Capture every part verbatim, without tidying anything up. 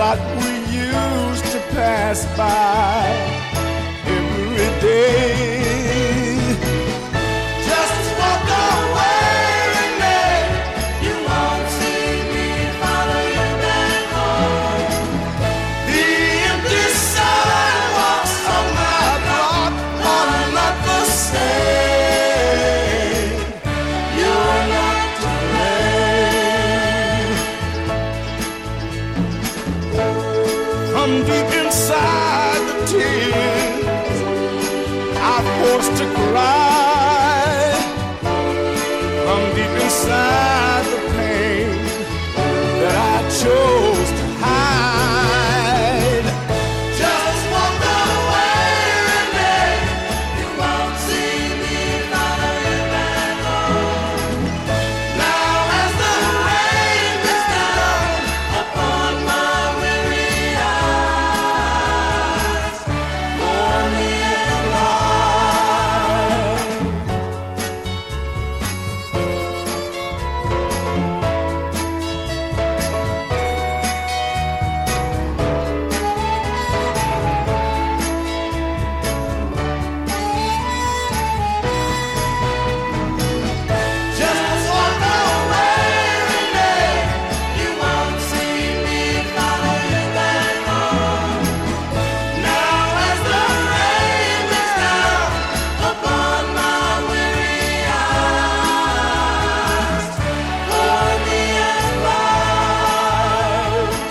spot we used to pass by every day. Just walk away, Renee. You won't see me follow you back home. The empty sidewalks on my block are not the same. You're not to blame. From deep inside the tears I'm forced to cry, from deep inside the pain that I chose to hide. Just walk away, Renee. You won't see me follow you back home. Now as the rain is down upon my weary eyes, for me and just walk away, Renee. You won't see me follow you back home. Now as the rain is down upon my weary eyes, for me and life.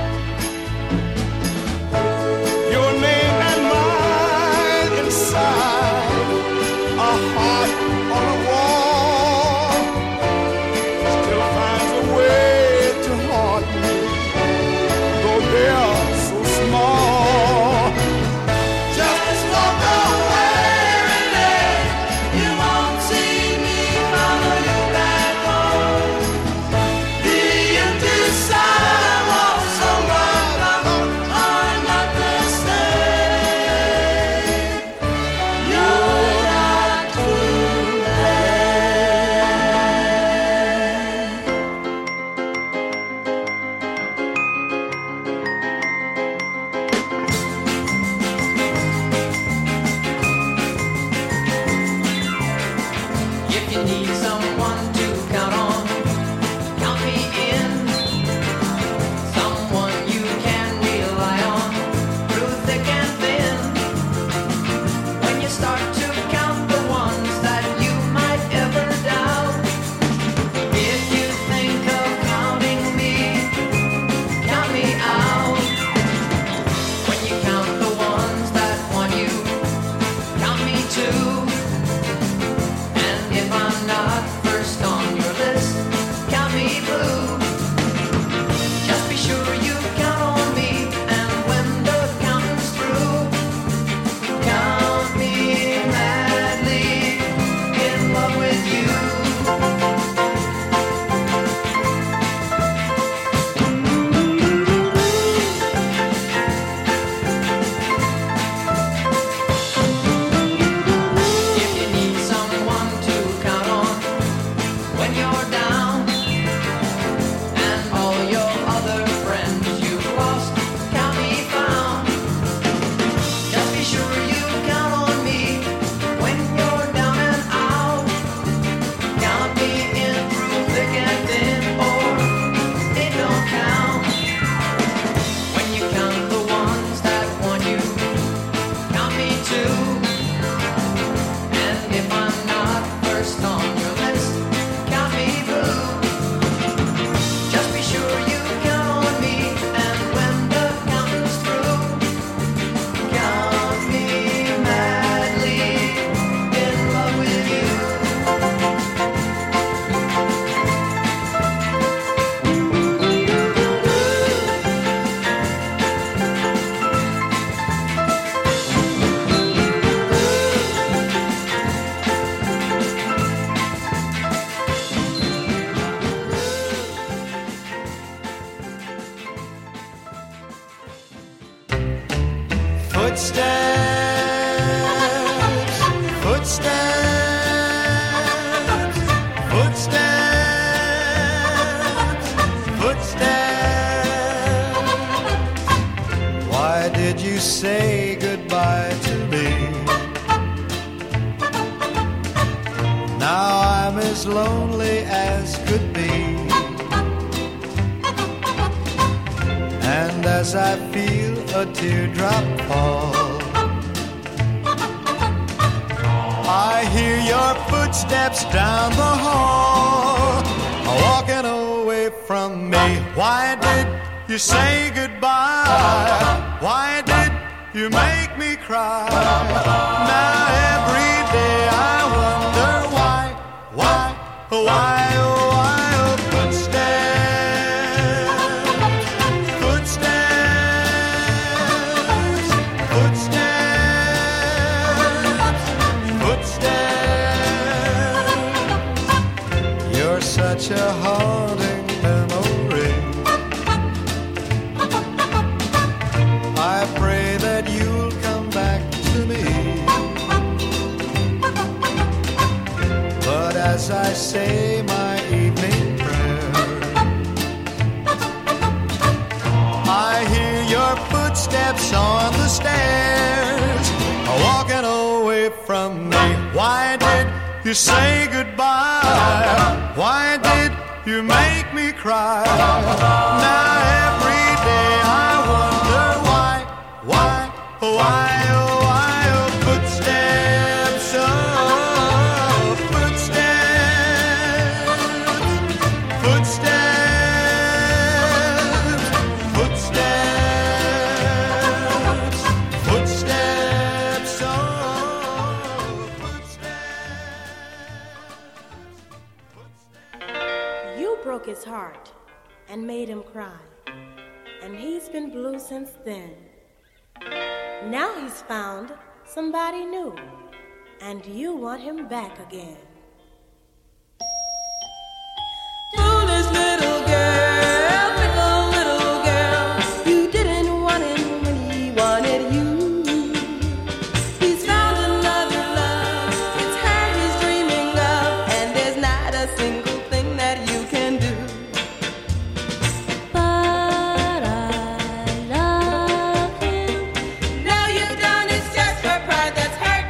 Your name and mine inside a heart on a wall still finds a way to haunt me, though they are so small. Just walk away, Renee. You won't see me follow you back home. The empty sidewalks on my block are not the same. You're not to If you need someone to count on, count me in. Someone you can rely on through thick and thin. When you start to count the ones that you might ever doubt, if you think of counting me, count me out. When you count the ones that want you, count me too. And if I'm not first on your list, count me blue. Just be sure you count on me, and when the counting's through, count me madly in love with you. If you need someone to count on when you're down, and all your other friends you've lost count me found. Just be sure you count on me when you're down and out. Count me in through thick and thin, or it don't count. When you count the ones that want you, count me too. And if I'm not first on your list, count me blue. Just be sure you count on me, and when the counting's through, count me madly in love with you. Footsteps, footsteps, footsteps, footsteps. say goodbye to me. Now I'm as lonely as could be. And as I feel a teardrop fall, I hear your footsteps down the hall, walking away from me. Why did you say goodbye? Why did you make me cry? Now every day I wonder why, why, why, oh, why, oh, footsteps, footsteps, footsteps, footsteps. You're such a haunting memory. I pray that you'll come back to me. But as I say my evening prayer, I hear your footsteps on the stairs, walking away from me. Why did you say goodbye? Why did you make me cry? Now every day I wonder why, why, why, oh, why, oh, footsteps, oh, footsteps, footsteps, footsteps, footsteps, oh, footsteps. You broke his heart and made him cry, and he's been blue since then. Now he's found somebody new, and you want him back again. Foolish little girl, fickle little girl, you didn't want him when he wanted you. He's found another love, it's her he's dreaming of, and there's not a single thing that you can do. But I love him. Now you've done it's just for pride that's hurt.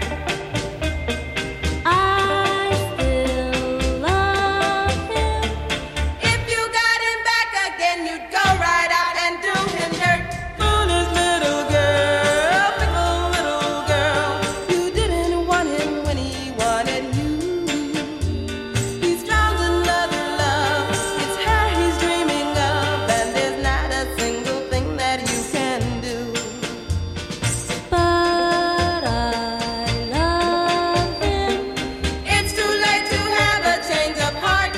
I still love him. If you got him back again, you'd go right out and do him dirt. Foolish little girl, fickle little girl, you didn't want him when he wanted you. He's found another love, it's her he's dreaming of, and there's not a single thing that you can do. But I love him. It's too late to have a change of heart.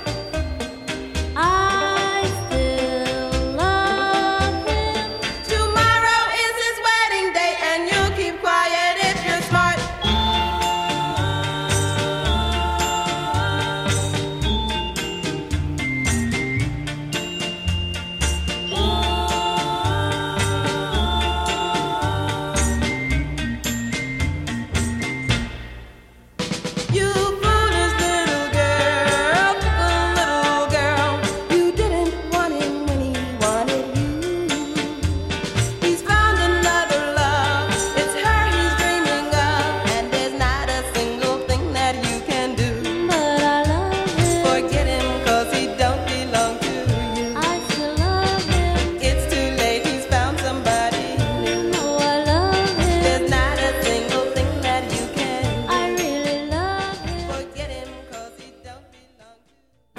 I still love him. Tomorrow is his wedding day, and you'll keep quiet if you're smart. You foolish little girl, fickle little girl, you didn't want him when he wanted you. He's found another love, it's her he's dreaming of, and there's not a single thing that you can do. But I love him. Forget him, cause he don't belong to you. I still love him. It's too late, he's found somebody new. No, I love him. There's not a single thing that you can do. I really love him. Forget him, cause he don't belong to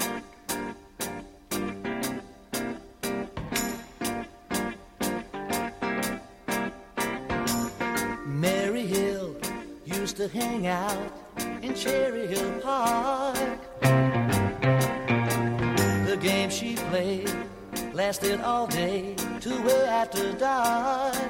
Mary Hill used to hang out in Cherry Hill Park. The game she played lasted all day to way after dark.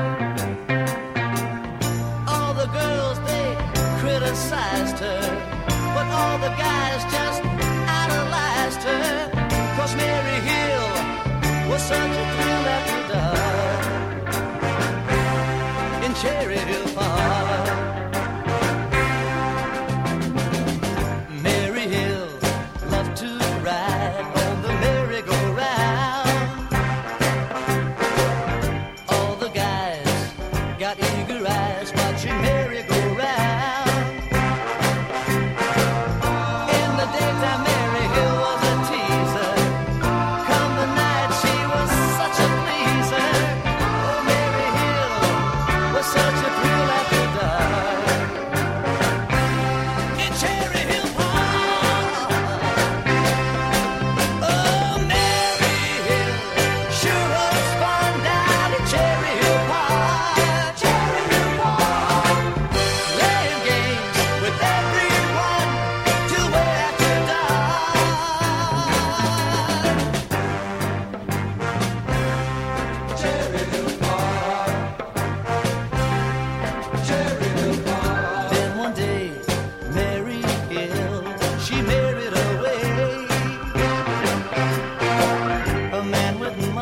All the girls, they criticized her, but all the guys just idolized her, 'cause Mary Hill was such a thrill after dark in Cherry Hill Park. Mary Hill loved to ride on the merry-go-round. All the guys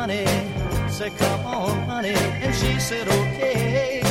honey. Said, come on, honey. And she said, okay.